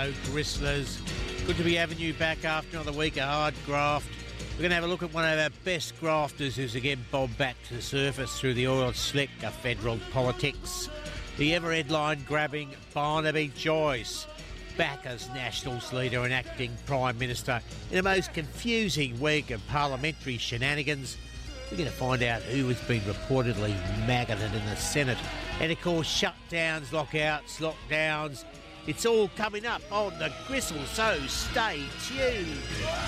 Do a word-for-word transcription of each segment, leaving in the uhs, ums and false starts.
Hello, Gristlers. Good to be having you back after another week of hard graft. We're going to have a look at one of our best grafters who's again bobbed back to the surface through the oil slick of federal politics. The ever headline-grabbing Barnaby Joyce, back as Nationals leader and acting Prime Minister in a most confusing week of parliamentary shenanigans. We're going to find out who has been reportedly maggoted in the Senate. And of course, shutdowns, lockouts, lockdowns. It's all coming up on the Gristle, so stay tuned.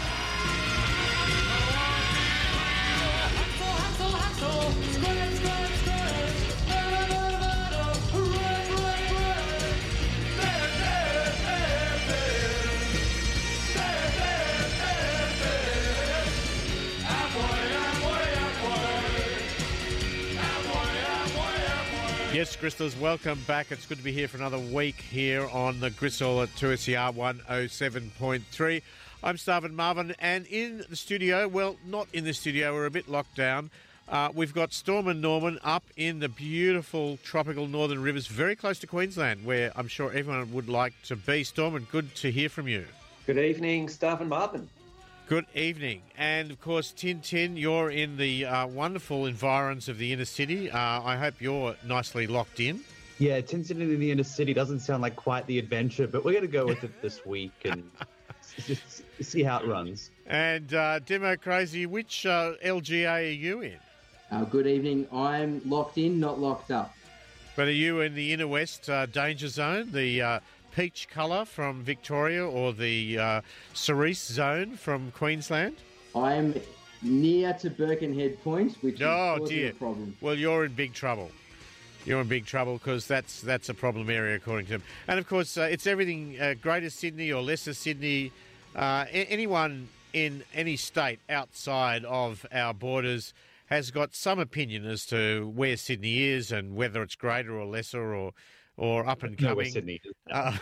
Yes, Gristlers, welcome back. It's good to be here for another week here on the Gristle at two S E R one oh seven point three. I'm Starvin Marvin, and in the studio, well, not in the studio, we're a bit locked down. Uh, we've got Storm and Norman up in the beautiful tropical Northern Rivers, very close to Queensland, where I'm sure everyone would like to be. Storm, and good to hear from you. Good evening, Starvin Marvin. Good evening. And, of course, Tin Tin, you're in the uh, wonderful environs of the inner city. Uh, I hope you're nicely locked in. Yeah, Tin Tin in the inner city doesn't sound like quite the adventure, but we're going to go with it this week and just see how it runs. And, uh, Demo Crazy, which uh, L G A are you in? Uh, good evening. I'm locked in, not locked up. But are you in the inner west uh, danger zone, the uh, peach colour from Victoria, or the uh, cerise zone from Queensland? I'm near to Birkenhead Point, which is oh, causing dear. a problem. Well, you're in big trouble. You're in big trouble because that's that's a problem area, according to them. And, of course, uh, it's everything uh, Greater Sydney or Lesser Sydney. Uh, a- anyone in any state outside of our borders has got some opinion as to where Sydney is and whether it's greater or lesser or or up and coming. No, where Sydney is. Uh,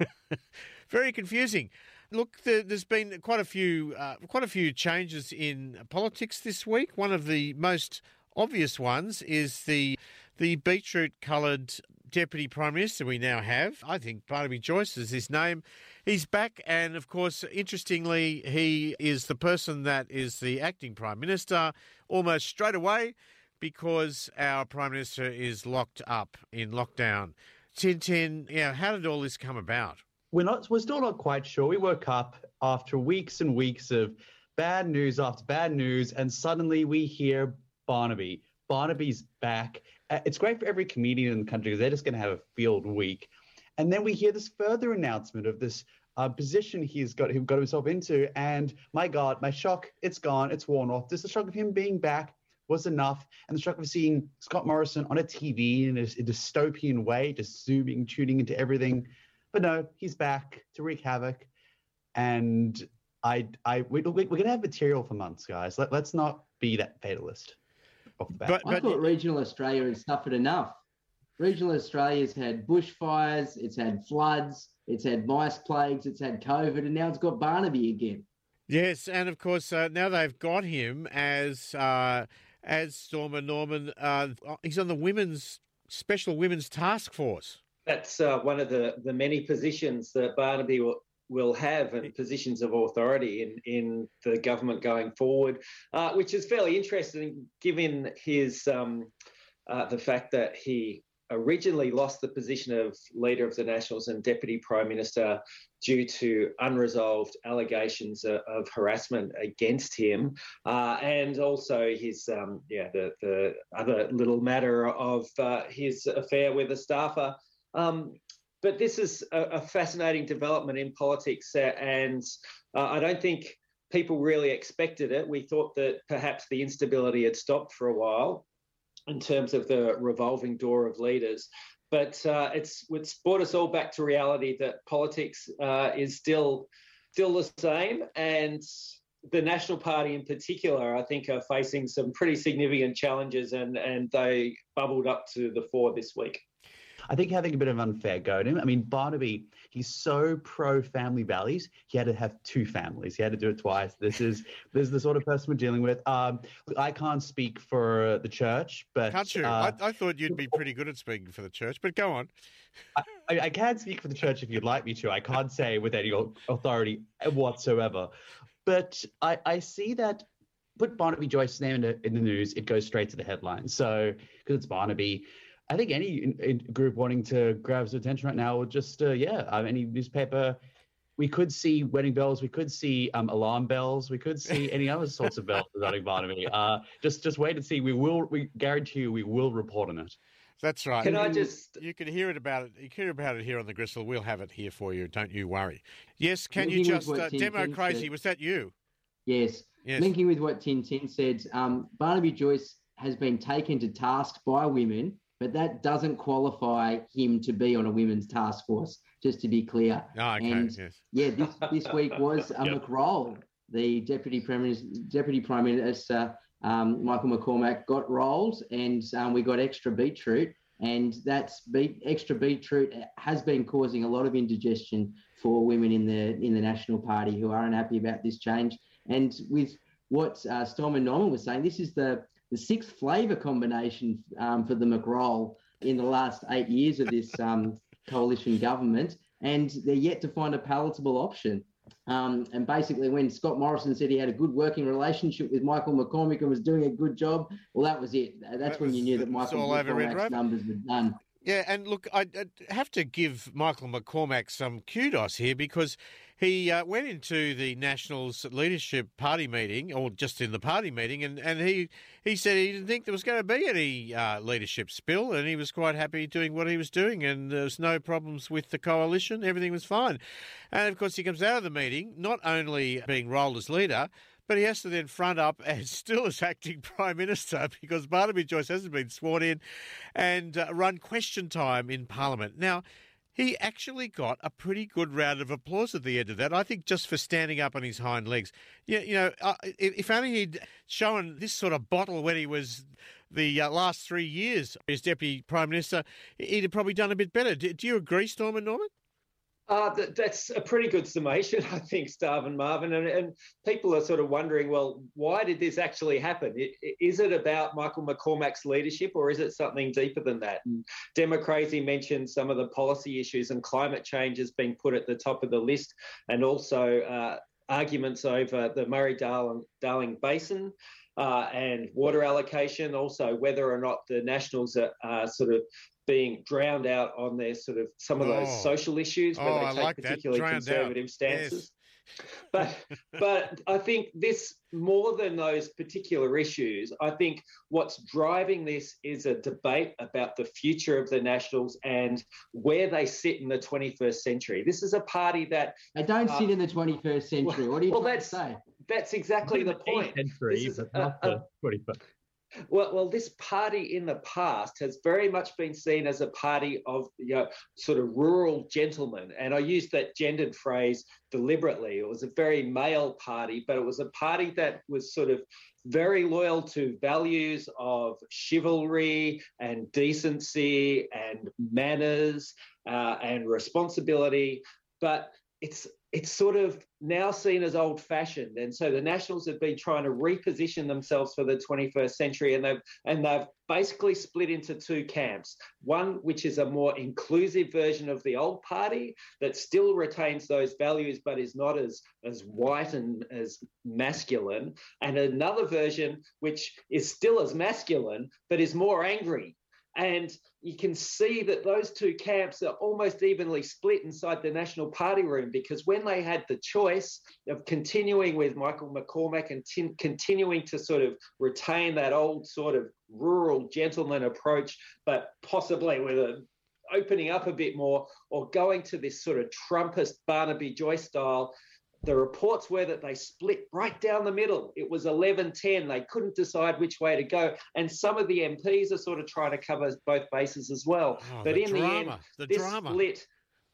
very confusing. Look, there, there's been quite a few uh, quite a few changes in politics this week. One of the most obvious ones is the the beetroot-coloured Deputy Prime Minister we now have. I think Barnaby Joyce is his name. He's back, and of course, interestingly, he is the person that is the acting Prime Minister almost straight away because our Prime Minister is locked up in lockdown. Tin Tin, you know, how did all this come about? We're not. We're still not quite sure. We woke up after weeks and weeks of bad news after bad news, and suddenly we hear Barnaby. Barnaby's back. Uh, It's great for every comedian in the country because they're just going to have a field week. And then we hear this further announcement of this uh, position he's got, he got himself into. And my God, my shock, it's gone, it's worn off. Just the shock of him being back was enough. And the shock of seeing Scott Morrison on a T V in a, a dystopian way, just zooming, tuning into everything. But no, he's back to wreak havoc. And I, I, we, we're going to have material for months, guys. Let, let's not be that fatalist. Off the bat. But, I but thought regional Australia had suffered enough. Regional Australia's had bushfires, it's had floods, it's had mice plagues, it's had COVID, and now it's got Barnaby again. yes, and of course uh, now they've got him as uh, as Stormer Norman. Uh, he's on the women's special women's task force. That's uh, one of the, the many positions that Barnaby will, will have, and positions of authority in, in the government going forward, uh, which is fairly interesting given his um, uh, the fact that he originally lost the position of Leader of the Nationals and Deputy Prime Minister due to unresolved allegations of, of harassment against him, uh, and also his um, yeah the, the other little matter of uh, his affair with a staffer. Um, But this is a, a fascinating development in politics, uh, and uh, I don't think people really expected it. We thought that perhaps the instability had stopped for a while in terms of the revolving door of leaders, but uh, it's, it's brought us all back to reality that politics uh, is still still the same, and the National Party in particular, I think, are facing some pretty significant challenges, and, and they bubbled up to the fore this week. I think having a bit of unfair go to him. I mean, Barnaby, he's so pro-family values, he had to have two families. He had to do it twice. This is this is the sort of person we're dealing with. Um, I can't speak for the church, but... Can't you? Uh, I, I thought you'd be pretty good at speaking for the church, but go on. I, I, I can speak for the church if you'd like me to. I can't say with any authority whatsoever. But I, I see that... Put Barnaby Joyce's name in the, in the news, it goes straight to the headlines. So, because it's Barnaby, I think any in, in group wanting to grab some attention right now will just, uh, yeah, uh, any newspaper, we could see wedding bells, we could see um, alarm bells, we could see any other sorts of bells regarding Barnaby. Uh, just, just wait and see. We will, we guarantee you, we will report on it. That's right. Can you, I just... You can hear it about it. You can hear about it here on the Gristle. We'll have it here for you. Don't you worry. Yes, can Linking you with just... what Uh, Tin Demo Tin Crazy, said. was that you? Yes. Yes. Linking with what Tin Tin said, um, Barnaby Joyce has been taken to task by women, but that doesn't qualify him to be on a women's task force, just to be clear. Oh, okay, and yes. yeah, this, this week was uh, Yep. McRoll, the Deputy Prime Minister, Deputy Prime Minister um, Michael McCormack got rolled, and um, we got extra beetroot, and that's beet, extra beetroot has been causing a lot of indigestion for women in the in the National Party who are unhappy about this change. And with what uh, Storm and Norman was saying, this is the, the sixth flavour combination um, for the McRoll in the last eight years of this um, coalition government, and they're yet to find a palatable option. Um, and basically, when Scott Morrison said he had a good working relationship with Michael McCormack and was doing a good job, well, that was it. That's That when was- you knew that it's Michael all over Red McCormack's Rover. numbers were done. Yeah, and look, I I have to give Michael McCormack some kudos here because he uh, went into the Nationals Leadership Party meeting, or just in the party meeting, and, and he, he said he didn't think there was going to be any uh, leadership spill, and he was quite happy doing what he was doing, and there was no problems with the coalition. Everything was fine. And, of course, he comes out of the meeting, not only being rolled as leader, but he has to then front up and still as acting Prime Minister because Barnaby Joyce hasn't been sworn in and uh, run question time in Parliament. Now, he actually got a pretty good round of applause at the end of that, I think just for standing up on his hind legs. You, you know, uh, if if only he'd shown this sort of bottle when he was the uh, last three years as Deputy Prime Minister, he'd have probably done a bit better. Do, do you agree, Storm and Norman? Uh, that, that's a pretty good summation, I think, Starv and Marvin. And, and people are sort of wondering, well, why did this actually happen? It, is it about Michael McCormack's leadership or is it something deeper than that? And Democracy mentioned some of the policy issues and climate change has been put at the top of the list, and also uh, arguments over the Murray-Darling Basin uh, and water allocation, also whether or not the Nationals are uh, sort of being drowned out on their sort of some of those Oh. social issues where Oh, they I take like that. particularly Drowned out. conservative stances. Yes. But but I think this, more than those particular issues, I think what's driving this is a debate about the future of the Nationals and where they sit in the twenty-first century. This is a party that They don't Uh, sit in the twenty-first century. What are you well, trying to that's- say? that's exactly the point. Century, This is but a- not a- the twenty-first. Well, well, this party in the past has very much been seen as a party of, you know, sort of rural gentlemen. And I use that gendered phrase deliberately. It was a very male party, but it was a party that was sort of very loyal to values of chivalry and decency and manners uh, and responsibility. But it's it's sort of now seen as old-fashioned, and so the Nationals have been trying to reposition themselves for the twenty-first century, and they've and they've basically split into two camps. One which is a more inclusive version of the old party that still retains those values but is not as as white and as masculine, and another version which is still as masculine but is more angry. And you can see that those two camps are almost evenly split inside the National Party room, because when they had the choice of continuing with Michael McCormack and t- continuing to sort of retain that old sort of rural gentleman approach, but possibly with a opening up a bit more, or going to this sort of Trumpist Barnaby Joyce style, the reports were that they split right down the middle. It was eleven ten. They couldn't decide which way to go. And some of the M Ps are sort of trying to cover both bases as well. Oh, but the in drama, the end, the this drama. split,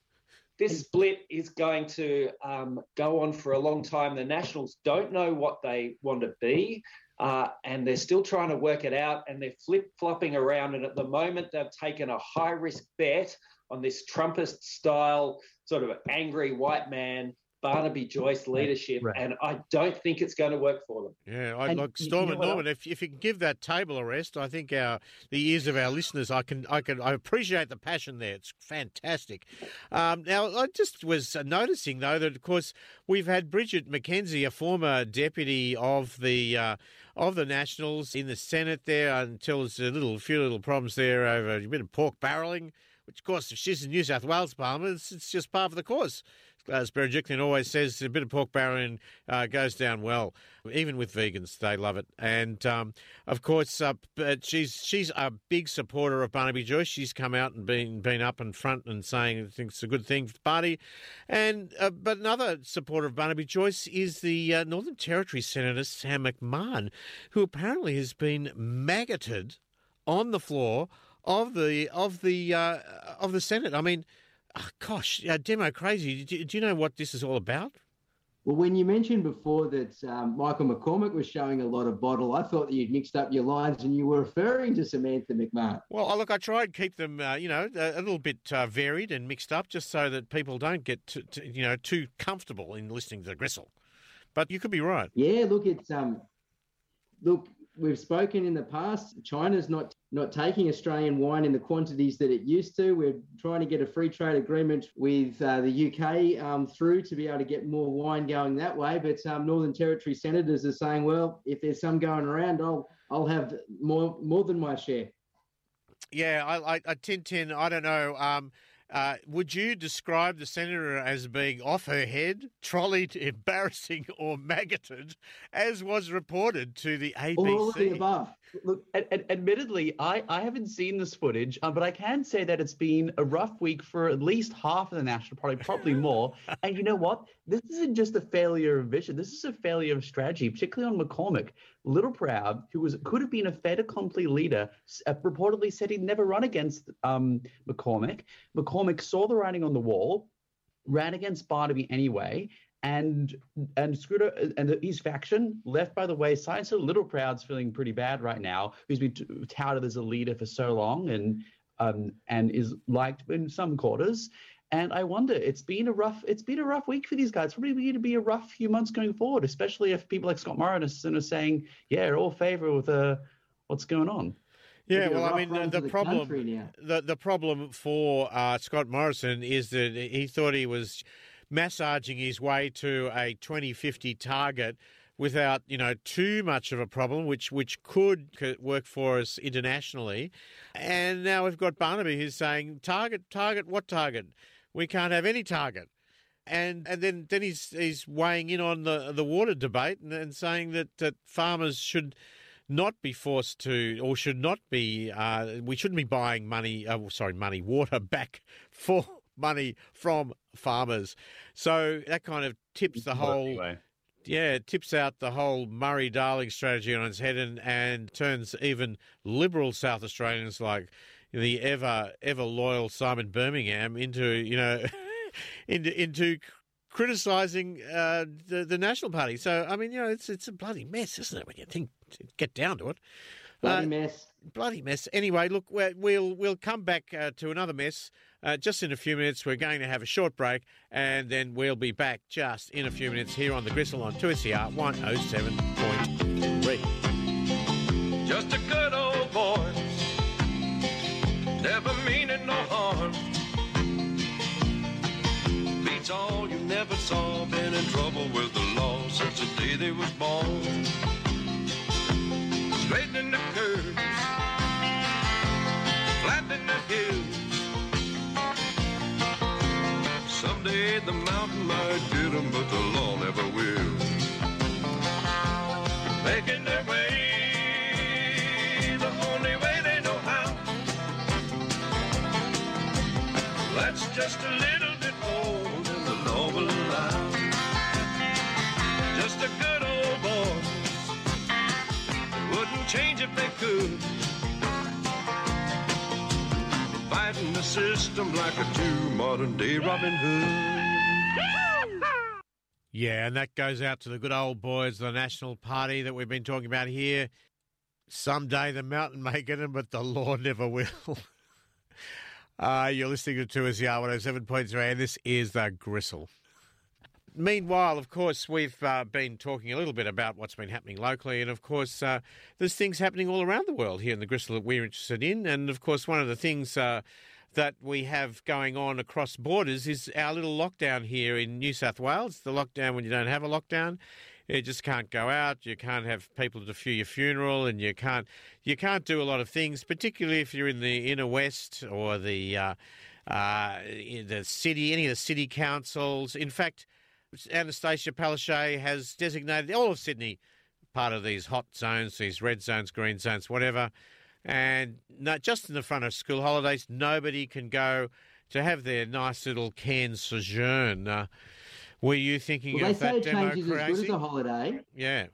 this split is going to um, go on for a long time. The Nationals don't know what they want to be. uh, and they're still trying to work it out, and they're flip-flopping around. And at the moment, they've taken a high-risk bet on this Trumpist-style sort of angry white man, Barnaby Joyce leadership, right. And I don't think it's going to work for them. Yeah, I like Storm and Norman. If if you can give that table a rest, I think our the ears of our listeners, I can I can I appreciate the passion there. It's fantastic. Um, now I just was noticing though that of course we've had Bridget McKenzie, a former deputy of the uh, of the Nationals in the Senate there, until there's a little few little problems there over a bit of pork barrelling. Which, of course, if she's in New South Wales Parliament, it's, it's just part of the course. As Berejiklian always says, a bit of pork barrelling uh, goes down well. Even with vegans, they love it. And, um, of course, uh, but she's she's a big supporter of Barnaby Joyce. She's come out and been been up in front and saying thinks it's a good thing for the party. And uh, but another supporter of Barnaby Joyce is the uh, Northern Territory Senator Sam McMahon, who apparently has been maggoted on the floor of the of the uh, of the Senate. I mean, oh, gosh, uh, demo crazy. Do, do you know what this is all about? Well, when you mentioned before that um, Michael McCormack was showing a lot of bottle, I thought that you'd mixed up your lines and you were referring to Samantha McMahon. Well, look, I try and keep them, uh, you know, a, a little bit uh, varied and mixed up, just so that people don't get, to, to, you know, too comfortable in listening to the gristle. But you could be right. Yeah, look, it's um, look. We've spoken in the past. China's not not taking Australian wine in the quantities that it used to. We're trying to get a free trade agreement with uh, the U K um, through to be able to get more wine going that way. But um, Northern Territory senators are saying, well, if there's some going around, I'll I'll have more more than my share. Yeah, I, I, I Tintin, I don't know. Um, Uh, would you describe the senator as being off her head, trolleyed, embarrassing, or maggoted, as was reported to the A B C? All of the above. Look, ad- ad- admittedly, I, I haven't seen this footage, uh, but I can say that it's been a rough week for at least half of the National Party, probably more. And you know what? This isn't just a failure of vision. This is a failure of strategy, particularly on McCormack. Littleproud, who was could have been a fait accompli leader, uh, reportedly said he'd never run against um, McCormack. McCormack saw the writing on the wall, ran against Barnaby anyway, and and Scooter and his faction left by the wayside. So Littleproud's feeling pretty bad right now, who's been t- touted as a leader for so long and um, and is liked in some quarters. And I wonder, it's been a rough, it's been a rough week for these guys. It's probably going to be a rough few months going forward, especially if people like Scott Morrison are saying, "Yeah, we're all favour with uh, what's going on." Yeah, well, I mean, the, the problem, the the problem for uh, Scott Morrison is that he thought he was massaging his way to a twenty fifty target without, you know, too much of a problem, which which could work for us internationally. And now we've got Barnaby who's saying, "Target, target, what target? We can't have any target." And and then, then he's he's weighing in on the the water debate and, and saying that, that farmers should not be forced to, or should not be, uh, we shouldn't be buying money, uh, sorry, money, water back for money from farmers. So that kind of tips the whole, anyway. yeah, it tips out the whole Murray-Darling strategy on its head and, and turns even liberal South Australians like the ever, ever loyal Simon Birmingham into, you know, into, into criticising uh, the, the National Party. So, I mean, you know, it's it's a bloody mess, isn't it, when you think, get down to it. Bloody uh, mess. Bloody mess. Anyway, look, we'll we'll come back uh, to another mess uh, just in a few minutes. We're going to have a short break, and then we'll be back just in a few minutes here on The Gristle on two S E R one oh seven point three. Just a good old boy, never meaning no harm. Beats all you never saw, been in trouble with the law since the day they was born. Straightening the curves, flattening the hills. Someday the mountain might get them, but the law never will. Making their way the only way they know how. That's just a little bit more than the law will allow. Just a good old boy, wouldn't change if they could. Fighting the system like a true modern day Robin Hood. Yeah, and that goes out to the good old boys, the National Party that we've been talking about here. Someday the mountain may get them, but the law never will. uh, you're listening to two S E R one oh seven point three, and this is The Gristle. Meanwhile, of course, we've uh, been talking a little bit about what's been happening locally, and of course, uh, there's things happening all around the world here in The Gristle that we're interested in, and of course, one of the things uh, that we have going on across borders is our little lockdown here in New South Wales, the lockdown when you don't have a lockdown. You just can't go out, you can't have people to do your funeral, and you can't you can't do a lot of things, particularly if you're in the inner west or the uh, uh, in the city, any of the city councils. In fact, Anastasia Palaszczuk has designated all of Sydney part of these hot zones, these red zones, green zones, whatever. And no, just in the front of school holidays, nobody can go to have their nice little Cairns sojourn. Uh, were you thinking well, of that demo They say a change is as good as a holiday. Yeah.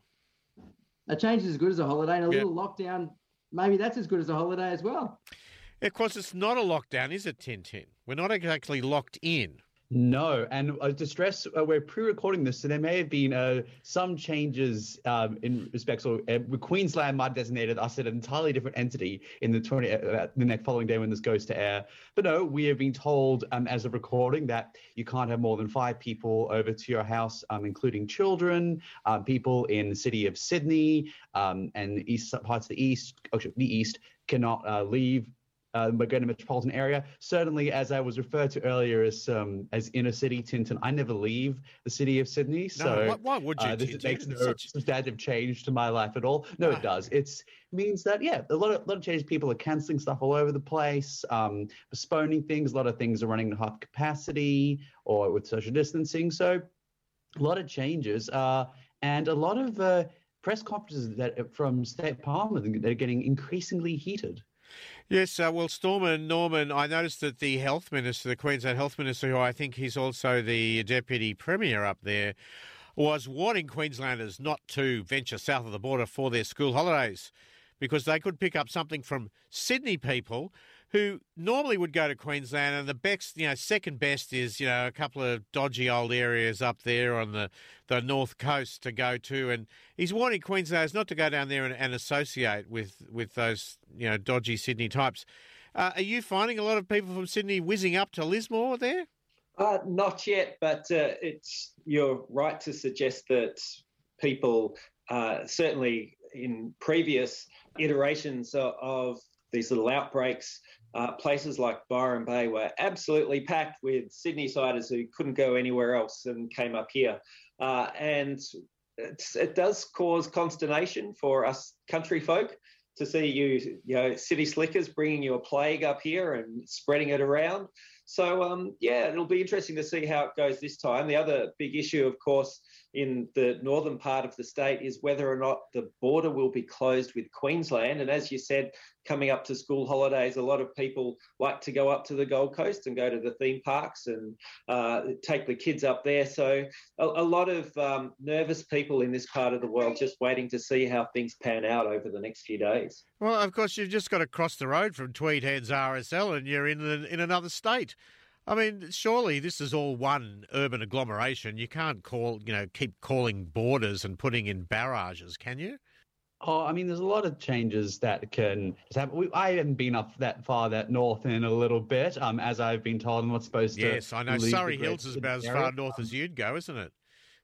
A change is as good as a holiday, and a Yeah. little lockdown, maybe that's as good as a holiday as well. Of course, it's not a lockdown, is it, ten ten? We're not exactly locked in. No, and uh, to stress, uh, we're pre-recording this, so there may have been uh, some changes um, in respect. So uh, Queensland might have designated us as an entirely different entity in the twenty uh, the next following day when this goes to air. But no, we have been told um, as of recording that you can't have more than five people over to your house, um, including children, um, people in the city of Sydney um, and east parts of the east, actually the east, cannot uh, leave. Uh, Magona metropolitan area. Certainly, as I was referred to earlier as um, as inner city Tintin, I never leave the city of Sydney. So No, why, why would you, uh, this Tintin? makes no Such- substantive change to my life at all. No, No. it does. It means that yeah, a lot of a lot of changes. People are cancelling stuff all over the place, um, postponing things. A lot of things are running at half capacity or with social distancing. So a lot of changes, uh, and a lot of uh, press conferences that from state parliament that are getting increasingly heated. Yes, uh, well, Stormer Norman, I noticed that the health minister, the Queensland health minister, who I think he's also the deputy premier up there, was warning Queenslanders not to venture south of the border for their school holidays because they could pick up something from Sydney people who normally would go to Queensland, and the best, you know, second best is, you know, a couple of dodgy old areas up there on the, the north coast to go to. And he's warning Queenslanders not to go down there and, and associate with, with those, you know, dodgy Sydney types. Uh, are you finding a lot of people from Sydney whizzing up to Lismore there? Uh, not yet, but uh, it's you're right to suggest that people, uh, certainly in previous iterations of, of these little outbreaks, uh, places like Byron Bay were absolutely packed with Sydney-siders who couldn't go anywhere else and came up here. Uh, and it's, it does cause consternation for us country folk to see you, you know, city slickers bringing you a plague up here and spreading it around. So, um, yeah, it'll be interesting to see how it goes this time. The other big issue, of course, in the northern part of the state is whether or not the border will be closed with Queensland. And as you said, coming up to school holidays, a lot of people like to go up to the Gold Coast and go to the theme parks and uh, take the kids up there. So a, a lot of um, nervous people in this part of the world just waiting to see how things pan out over the next few days. Well, of course, you've just got to cross the road from Tweed Heads R S L and you're in the, in another state. I mean, surely this is all one urban agglomeration. You can't call, you know, keep calling borders and putting in barrages, can you? Oh, I mean, there's a lot of changes that can happen. We, I haven't been up that far, that north in a little bit, um, as I've been told. I'm not supposed to. Yes, I know. leave Surrey the Hills is about as area. far north as you'd go, isn't it?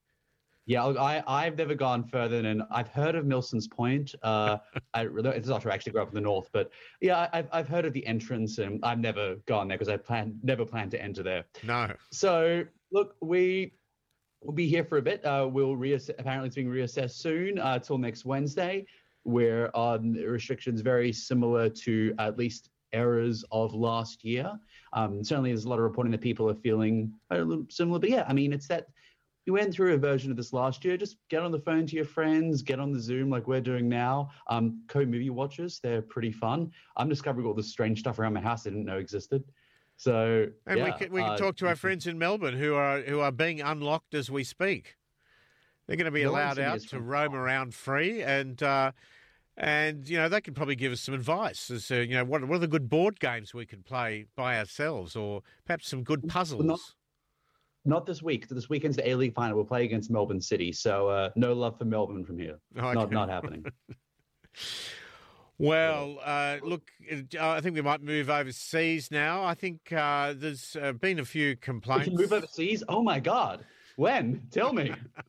Yeah, look, I, I've never gone further than I've heard of Milson's Point. Uh, I, it's not true, I actually grew up in the north, but yeah, I've, I've heard of the entrance and I've never gone there because I plan, never planned to enter there. No. So, look, we will be here for a bit. Uh, we'll reassess, apparently it's being reassessed soon uh, till next Wednesday, where um, restrictions very similar to at least errors of last year. Um, certainly there's a lot of reporting that people are feeling a little similar, but yeah, I mean, it's that we went through a version of this last year. Just get on the phone to your friends, get on the Zoom like we're doing now. Um, co-movie watches, they're pretty fun. I'm discovering all this strange stuff around my house I didn't know existed. So, And yeah, we can, we can uh, talk to our friends in Melbourne who are who are being unlocked as we speak. They're going to be Your allowed Sydney out is to from- roam around free, and uh, and you know they could probably give us some advice as to you know what what are the good board games we could play by ourselves, or perhaps some good puzzles. not- Not this week. This weekend's the A-League final. We'll play against Melbourne City. So uh, no love for Melbourne from here. Okay. Not not happening. Well, uh, look, I think we might move overseas now. I think uh, there's uh, been a few complaints. We can move overseas? Oh, my God. When? Tell me.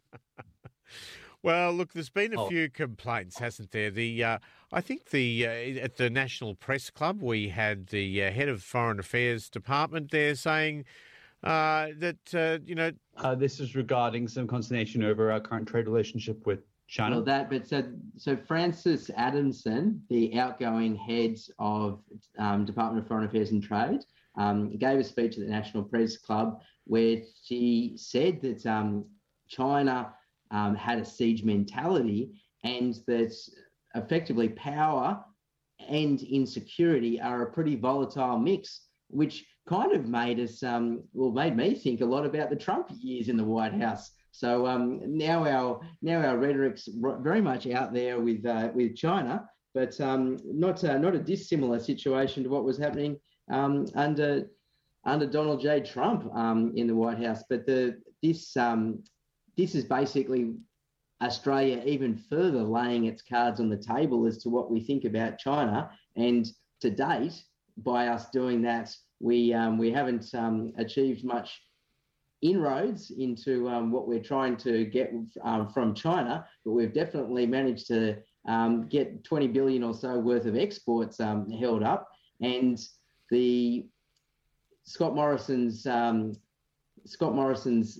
Well, look, there's been a Oh. few complaints, hasn't there? The uh, I think the uh, at the National Press Club, we had the uh, head of Foreign Affairs Department there saying uh, that, uh, you know... Uh, this is regarding some consternation over our current trade relationship with China. Well, that, but so, so Francis Adamson, the outgoing head of um, Department of Foreign Affairs and Trade, um, gave a speech at the National Press Club where she said that um, China um, had a siege mentality and that effectively power and insecurity are a pretty volatile mix, which kind of made us, um, well, made me think a lot about the Trump years in the White House. So um, now our now our rhetoric's very much out there with uh, with China, but um, not uh, not a dissimilar situation to what was happening um, under under Donald J. Trump um, in the White House. But the this um, this is basically Australia even further laying its cards on the table as to what we think about China. And to date, by us doing that, we um, we haven't um, achieved much inroads into um, what we're trying to get um, from China, but we've definitely managed to um, get twenty billion or so worth of exports um, held up. And the Scott Morrison's um, Scott Morrison's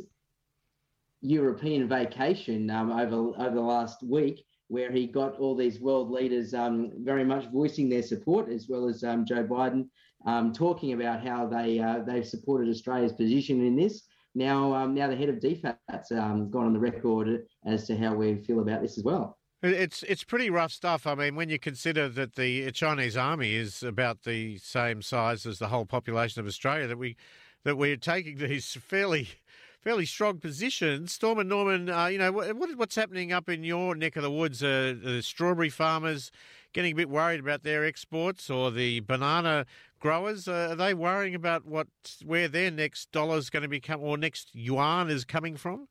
European vacation um, over over the last week, where he got all these world leaders um, very much voicing their support, as well as um, Joe Biden um, talking about how they uh, they've supported Australia's position in this. Now, um, now the head of D FAT's um, gone on the record as to how we feel about this as well. It's it's pretty rough stuff. I mean, when you consider that the Chinese army is about the same size as the whole population of Australia, that we that we're taking these fairly fairly strong positions. Storm and Norman, uh, you know, what, what's happening up in your neck of the woods? Uh, the strawberry farmers getting a bit worried about their exports, or the banana growers, uh, are they worrying about what where their next dollar is going to become, or next yuan is coming from?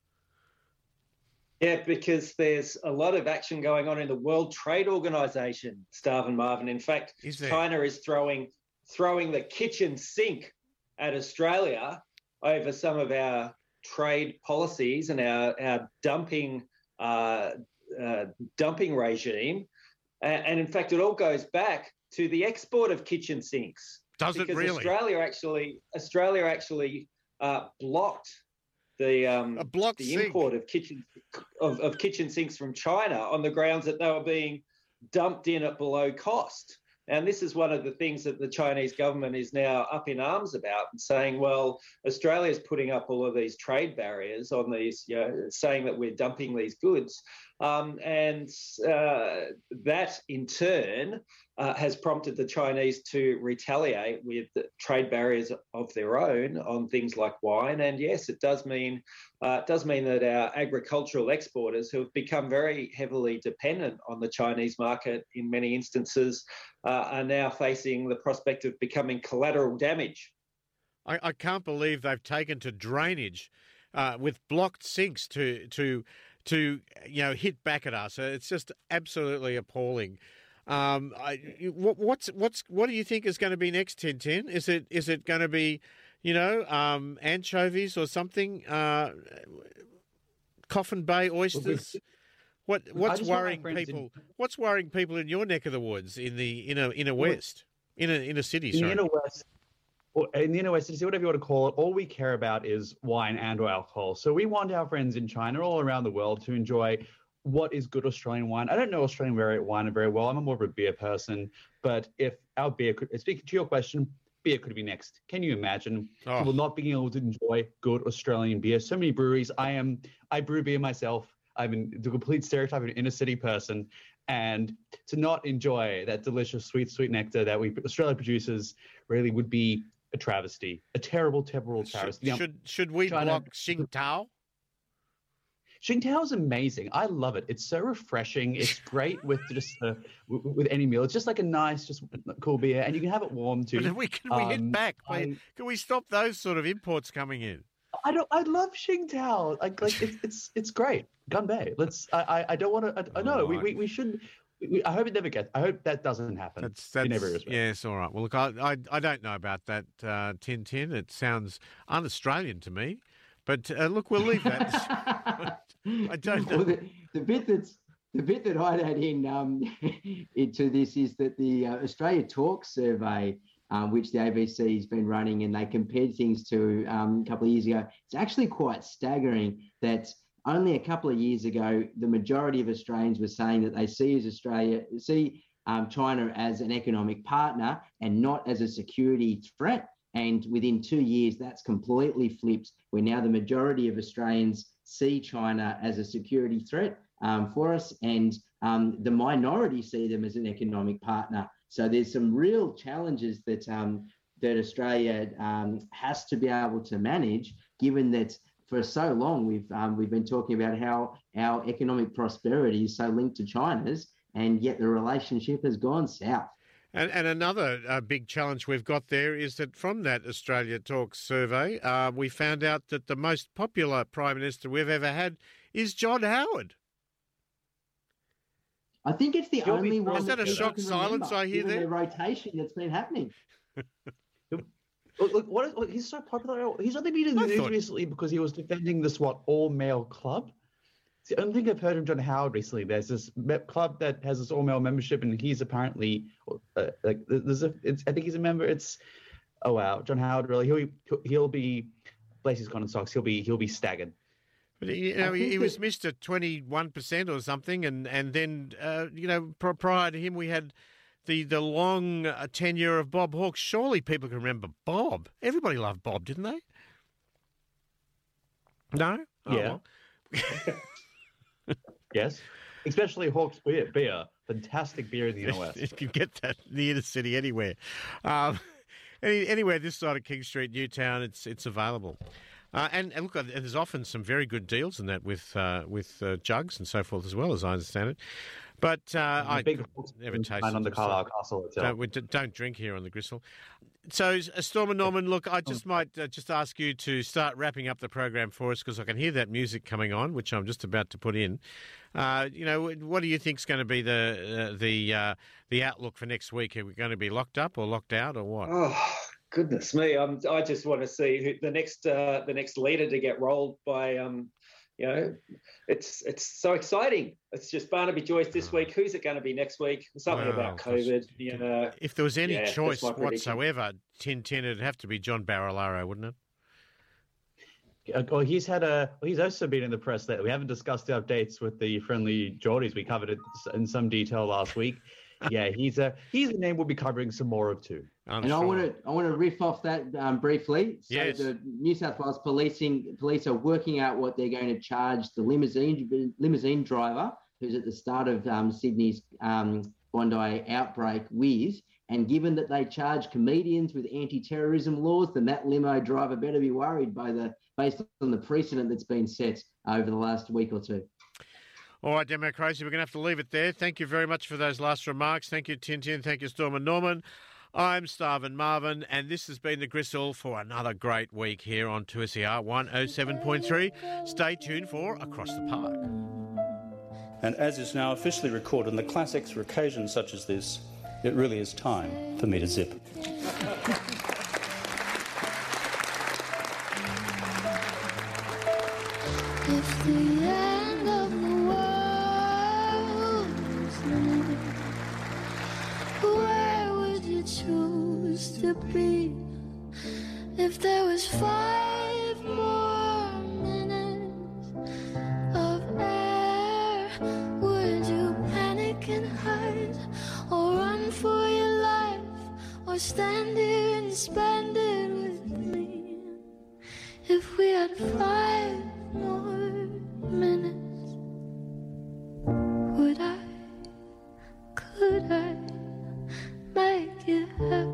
Yeah, because there's a lot of action going on in the World Trade Organization, Starv and Marvin. In fact, Is there? China is throwing throwing the kitchen sink at Australia over some of our trade policies and our, our dumping uh, uh, dumping regime. And, and in fact, it all goes back to the export of kitchen sinks. Does it because really? Australia actually Australia actually uh, blocked the um, A blocked the sink. import of kitchen of, of kitchen sinks from China on the grounds that they were being dumped in at below cost. And this is one of the things that the Chinese government is now up in arms about, and saying, well, Australia's putting up all of these trade barriers on these, you know, saying that we're dumping these goods. Um, and uh, that, in turn, uh, has prompted the Chinese to retaliate with trade barriers of their own on things like wine. And yes, it does mean uh, it does mean that our agricultural exporters, who have become very heavily dependent on the Chinese market in many instances, uh, are now facing the prospect of becoming collateral damage. I, I can't believe they've taken to drainage uh, with blocked sinks to to to you know hit back at us. It's just absolutely appalling. Um, I, what, what's what's what do you think is going to be next, Tintin? Is it is it going to be, you know, um, anchovies or something? Uh, Coffin Bay oysters. What what's just want my worrying friends people? in- What's worrying people in your neck of the woods, in the inner inner Well, west, inner inner city? In the Sorry. inner west, or in the inner west, city, whatever you want to call it, all we care about is wine and or alcohol. So we want our friends in China, all around the world, to enjoy what is good Australian wine. I don't know Australian wine very well. I'm more of a beer person. But if our beer could, speaking to your question, beer could be next. Can you imagine Oh. people not being able to enjoy good Australian beer? So many breweries. I am, I brew beer myself. I'm in, the complete stereotype of an inner city person. And to not enjoy that delicious, sweet, sweet nectar that we Australia produces really would be a travesty, a terrible, terrible travesty. Should, Now, should should we China- block Tsingtao? Tsingtao is amazing. I love it. It's so refreshing. It's great with just uh, with, with any meal. It's just like a nice, just cool beer, and you can have it warm too. But we can we hit Um, back? I- can we stop those sort of imports coming in? I don't. I love Qingdao. Like, like it's it's it's great. Gunbei. Let's. I I, I don't want to. I, I know. We, we we should. We, I hope it never gets. I hope that doesn't happen. That's, that's in every respect. Yes, all right. Well, look, I I, I don't know about that uh, Tin Tin. It sounds un-Australian to me. But uh, look, we'll leave that. I don't know. Well, the, the bit that's the bit that I'd add in um, into this is that the uh, Australia Talks survey, um, which the A B C has been running, and they compared things to um, a couple of years ago. It's actually quite staggering that only a couple of years ago, the majority of Australians were saying that they see as Australia see um, China as an economic partner and not as a security threat. And within two years, that's completely flipped, where now the majority of Australians see China as a security threat um, for us, and um, the minority see them as an economic partner. So there's some real challenges that um, that Australia um, has to be able to manage, given that for so long we've um, we've been talking about how our economic prosperity is so linked to China's, and yet the relationship has gone south. And, and another uh, big challenge we've got there is that from that Australia Talks survey, uh, we found out that the most popular Prime Minister we've ever had is John Howard. I think it's the He'll only be- one. Is that a people shock can silence remember, I hear given there? The rotation that's been happening. Look, look, what is, look, he's so popular. He's only been in the I news thought- recently because he was defending this what all-male club. It's the only thing I've heard of John Howard recently. There's this me- club that has this all-male membership, and he's apparently uh, like there's a. It's, I think he's a member. It's oh wow, John Howard really. He'll be, he'll be Blazes Cotton Socks. He'll be he'll be staggered. But you know, I he, think he was that- Mister twenty-one percent or something, and and then uh, you know pr- prior to him we had the the long uh, tenure of Bob Hawke. Surely people can remember Bob. Everybody loved Bob, didn't they? No. Oh, Yeah. well. Yes, especially Hawke's beer. Beer, fantastic beer in the N O S. You can get that in the inner city anywhere. Um, any, anywhere this side of King Street, Newtown, it's it's available. Uh, and, and look, uh, there's often some very good deals in that with uh, with uh, jugs and so forth as well, as I understand it. But uh, I big never sign tasted on the them, Carlisle so Castle itself. don't, we d- don't drink here on the Gristle. So, uh, Storm and Norman, look, I just might uh, just ask you to start wrapping up the program for us because I can hear that music coming on, which I'm just about to put in. Uh, you know, what do you think is going to be the uh, the uh, the outlook for next week? Are we going to be locked up or locked out or what? Oh goodness me! Um, I just want to see who, the next uh, the next leader to get rolled by. Um, you know, it's it's so exciting. It's just Barnaby Joyce this week. Who's it going to be next week? Something Well, about COVID. You know, If there was any yeah, that's choice my prediction. whatsoever, Tin Tin, it'd have to be John Barilaro, wouldn't it? Uh, Well, he's had a. Well, he's also been in the press lately. We haven't discussed the updates with the friendly Geordies. We covered it in some detail last week. Yeah, he's a he's a name we'll be covering some more of too. I'm And I sure. want to I want to riff off that um, briefly. So Yes. the New South Wales policing police are working out what they're going to charge the limousine limousine driver who's at the start of um, Sydney's um, Bondi outbreak with. And given that they charge comedians with anti-terrorism laws, then that limo driver better be worried by the based on the precedent that's been set over the last week or two. All right, Demo Crazy, we're going to have to leave it there. Thank you very much for those last remarks. Thank you, Tin Tin. Thank you, Storm and Norman. I'm Starvin Marvin, and this has been The Gristle for another great week here on two S E R one oh seven point three. Stay tuned for Across the Park. And as is now officially recorded in the classics for occasions such as this, it really is time for me to zip. If the end of the world was near, where would you choose to be? If there was five more minutes of air, would you panic and hide, or run for your life, or stand here and spend it with me? If we had five more minutes, would I, could I make you happy?